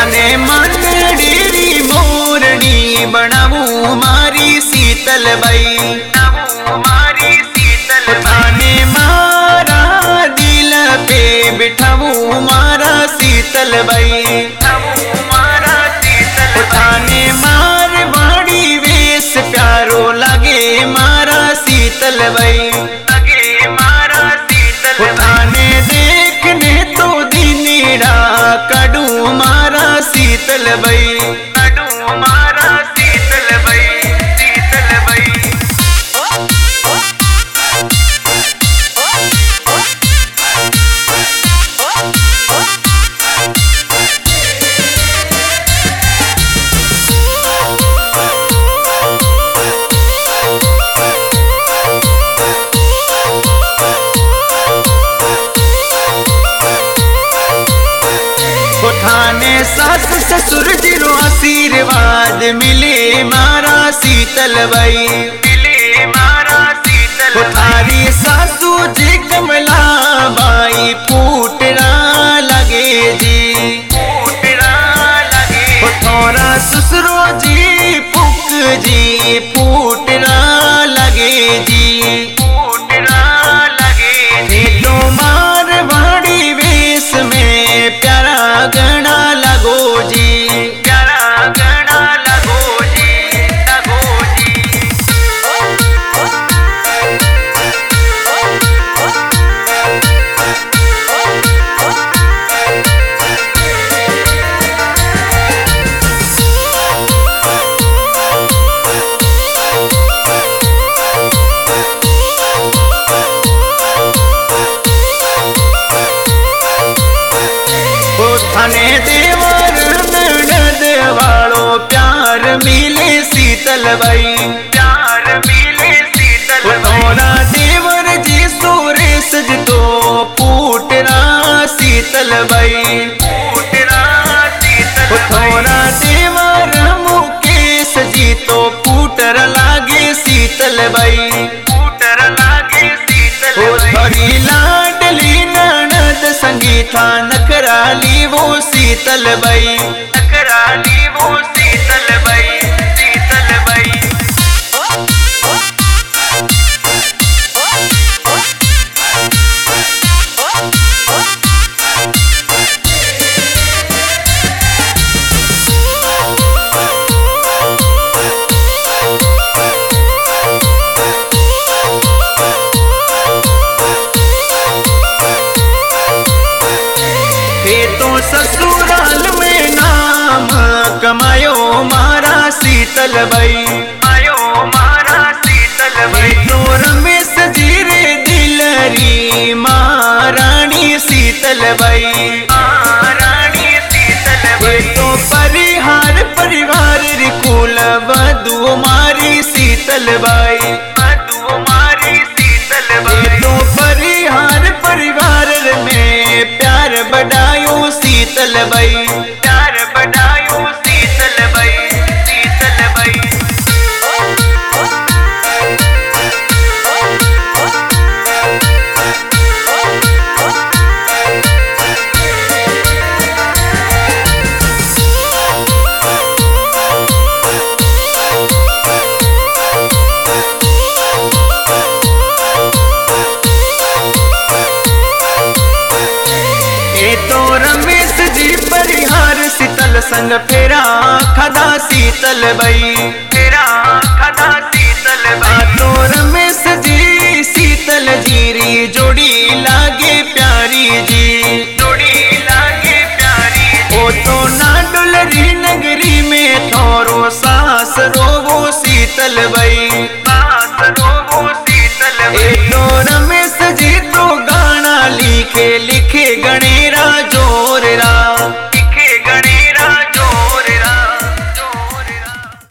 थाने मंडीरी मोरनी बनावू मारी शीतल बाई, थाने मारा दिल पे बिठावू मारा शीतल बाई, थाने मारवाड़ी वेश प्यारो लगे मारा शीतल बाई, थाने देखने तो दिनेड़ा कड़ू मारा शीतल बाई, थाने सास ससुर जीरो आशीर्वाद मिले मारा शीतल बाई, थारी सासू जी कमला बाई फूटरा लगे जी, थोड़ा ससुरो जी पुक जी फूटरा लगे जी, तो मारवाड़ी वेश में प्यारा गणा लगो जी, थाने देवर ननद वालो प्यार मिले शीतल बाई, थोड़ा देवर जी सुरेश जी तो फूटरा शीतल बाई, थोड़ा देवर मुकेश जी तो फूटर लागे शीतल बाई, थोड़ी लाडली ननद संगीता नकराली वो शीतल बाई, तो ससुराल में नाम कमायो मारा शीतल बाई, तो रमेश जी रे दिलरी महारानी शीतल बाई, तो परिहार परिवार री कुल वधु मारी शीतल बाई, तो परिहार परिवार में प्यार बढ़ायो शीतल बाई, तो रमेश जी परिहार शीतल संग फेरा खदा शीतल बाई, तो रमेश जी शीतल जीरी जोड़ी लागे प्यारी जी, ओ तो नाडुलरी नगरी में थोरो सास रोवो शीतल बाई,